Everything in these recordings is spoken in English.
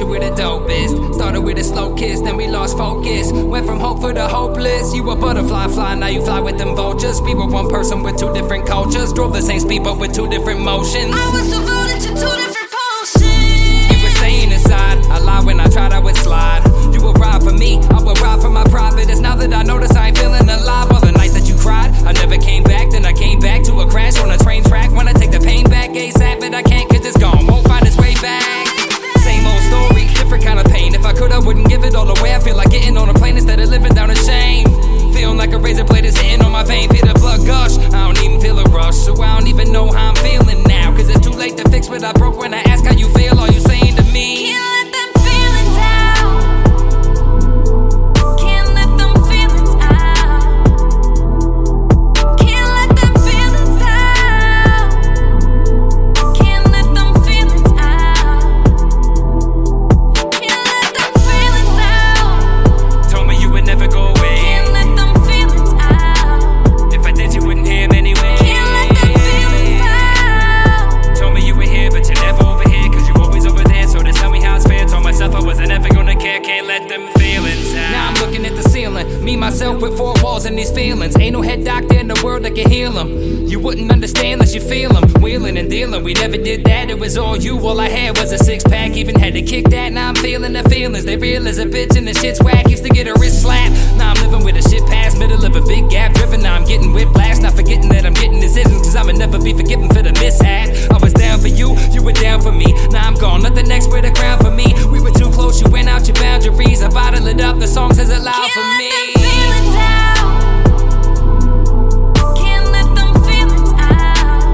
you were the dopest. Started with a slow kiss, then we lost focus. Went from hopeful to hopeless. You a butterfly fly, now you fly with them vultures. We were one person with two different cultures. Drove the same speed but with two different motions. I was devoted to two different potions. You were staying inside, I lied when I tried, I would slide. You would ride for me, I would ride for my private. It's now that I notice I ain't feeling alive. All the nights that you cried, I never came back. Then I came back to a crash on a train track. Wanna take the pain back ASAP, but I can't cause it's gone, won't find its way back. Same old story, different kind of pain. If I could, I wouldn't give it all away. I feel like getting on a plane instead of living down a shame. Feeling like a razor blade is hitting on my vein. Feel the blood gush, I don't even feel a rush. So I don't even know how I'm feeling now. Cause it's too late to fix what I broke. When I ask how you feel, all you saying to me, Can't let them feelings out. Can't let them feelings out. Can't let them feelings out. Can't let them feelings out. Can't let them feelings out. told me you would never go away. Can't let them feelings out. If I did, you wouldn't hear me anyway. Can't let them feelings out. Told me you were here, but you're never over here. Cause you always over there, so just tell me how it's fair. Told myself I wasn't ever gonna care. Can't let them feelings out. Now I'm looking at the ceiling. Me, myself with four walls and these feelings. Ain't no head doctor in the world that can heal them. You wouldn't understand unless you feel them. Wheeling and dealing, we never did that. It was all you, all I had was a six pack. Even had to kick that, now I'm feeling the feelings. They real as a bitch and the shit's whack. Used to get a wrist slap. Now I'm living with a shit past. Middle of a big gap driven. Now I'm getting whiplash. Not forgetting that I'm getting decisions. Cause I'ma never be forgiven for the mishap. I was down for you, you were down for me. Now I'm gone, nothing next with a crown for me. We were too close, you went out your boundaries. I bottle it up, the song says it loud for me. Feelings out. Can't let them feelings out.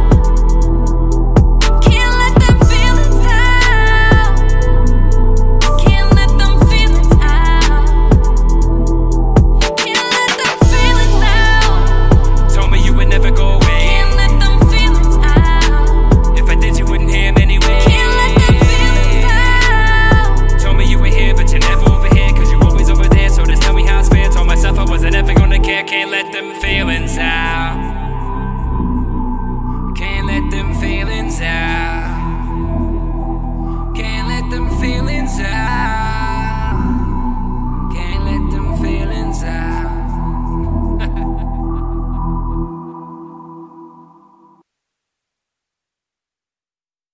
Can't let them feelings out. Can't let them feelings out. Can't let them feelings out. Told me you would never go away. Can't let them feelings out. If I did, you wouldn't hear me anyway. Can't let them feelings out. Told me you were here, but you're never over here. Cause you always over there, so just tell me how it's fair. Told myself I wasn't ever gonna care. Can't let them feelings out.